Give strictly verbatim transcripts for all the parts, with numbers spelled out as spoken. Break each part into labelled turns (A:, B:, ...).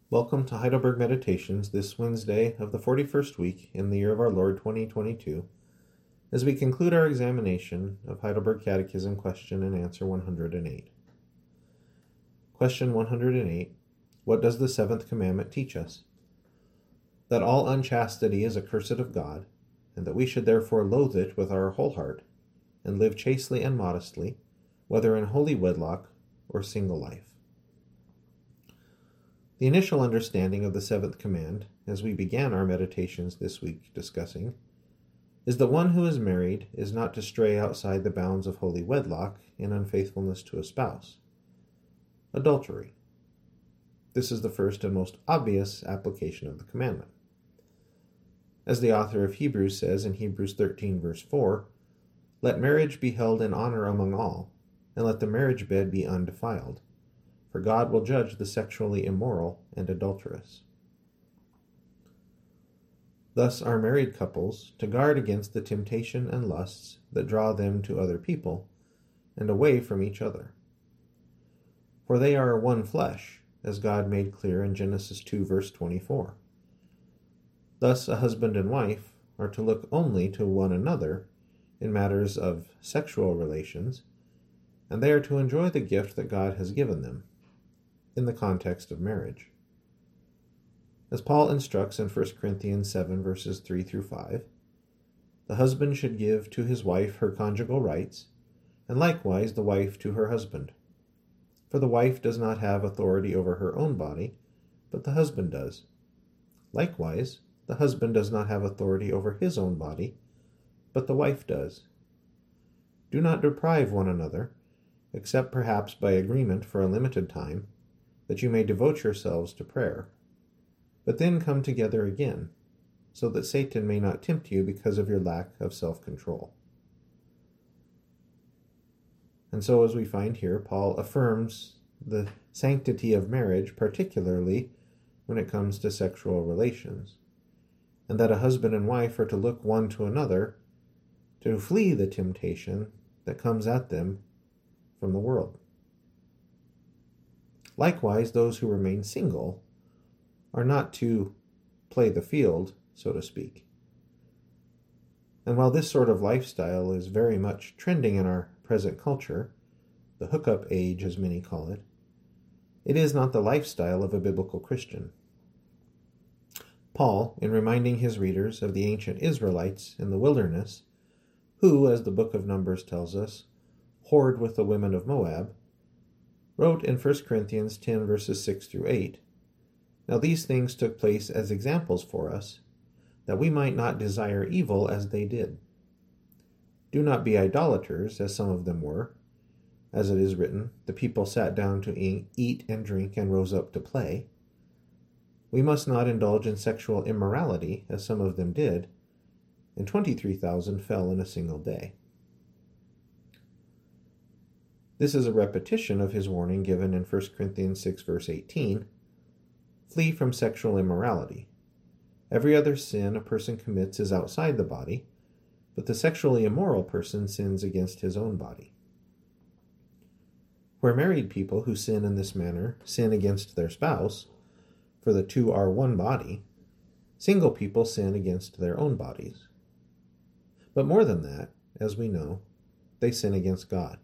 A: Welcome to Heidelberg Meditations this Wednesday of the forty-first week in the year of our Lord twenty twenty-two, as we conclude our examination of Heidelberg Catechism question and answer one hundred eight. Question one hundred eight. What does the seventh commandment teach us? That all unchastity is accursed of God, and that we should therefore loathe it with our whole heart, and live chastely and modestly, whether in holy wedlock or single life. The initial understanding of the seventh command, as we began our meditations this week discussing, is that one who is married is not to stray outside the bounds of holy wedlock in unfaithfulness to a spouse. Adultery. This is the first and most obvious application of the commandment. As the author of Hebrews says in Hebrews thirteen verse four, "Let marriage be held in honor among all, and let the marriage bed be undefiled. For God will judge the sexually immoral and adulterous." Thus are married couples to guard against the temptation and lusts that draw them to other people and away from each other. For they are one flesh, as God made clear in Genesis two verse twenty-four. Thus a husband and wife are to look only to one another in matters of sexual relations, and they are to enjoy the gift that God has given them in the context of marriage. As Paul instructs in First Corinthians seven verses three through five, the husband should give to his wife her conjugal rights, and likewise the wife to her husband. For the wife does not have authority over her own body, but the husband does. Likewise, the husband does not have authority over his own body, but the wife does. Do not deprive one another, except perhaps by agreement for a limited time, that you may devote yourselves to prayer. But then come together again, so that Satan may not tempt you because of your lack of self-control. And so, as we find here, Paul affirms the sanctity of marriage, particularly when it comes to sexual relations, and that a husband and wife are to look one to another to flee the temptation that comes at them from the world. Likewise, those who remain single are not to play the field, so to speak. And while this sort of lifestyle is very much trending in our present culture, the hookup age as many call it, it is not the lifestyle of a biblical Christian. Paul, in reminding his readers of the ancient Israelites in the wilderness, who, as the book of Numbers tells us, whored with the women of Moab, wrote in First Corinthians ten verses six through eight, "Now these things took place as examples for us, that we might not desire evil as they did. Do not be idolaters, as some of them were. As it is written, the people sat down to eat and drink and rose up to play. We must not indulge in sexual immorality, as some of them did, and twenty-three thousand fell in a single day." This is a repetition of his warning given in First Corinthians six verse eighteen, "Flee from sexual immorality. Every other sin a person commits is outside the body, but the sexually immoral person sins against his own body." Where married people who sin in this manner sin against their spouse, for the two are one body, single people sin against their own bodies. But more than that, as we know, they sin against God.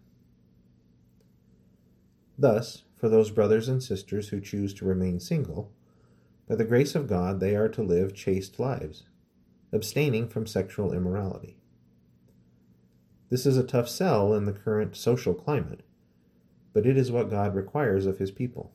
A: Thus, for those brothers and sisters who choose to remain single, by the grace of God they are to live chaste lives, abstaining from sexual immorality. This is a tough sell in the current social climate, but it is what God requires of his people.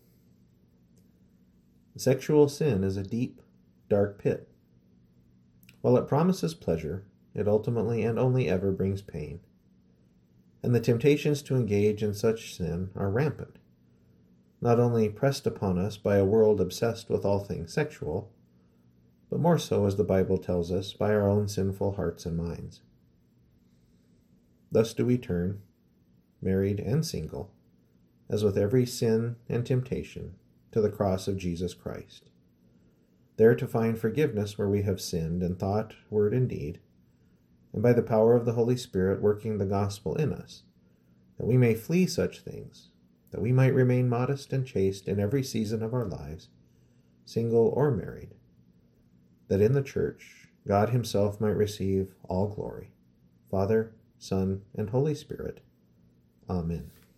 A: Sexual sin is a deep, dark pit. While it promises pleasure, it ultimately and only ever brings pain. And the temptations to engage in such sin are rampant, not only pressed upon us by a world obsessed with all things sexual, but more so, as the Bible tells us, by our own sinful hearts and minds. Thus do we turn, married and single, as with every sin and temptation, to the cross of Jesus Christ, there to find forgiveness where we have sinned in thought, word, and deed, and by the power of the Holy Spirit working the gospel in us, that we may flee such things, that we might remain modest and chaste in every season of our lives, single or married, that in the church God himself might receive all glory, Father, Son, and Holy Spirit. Amen.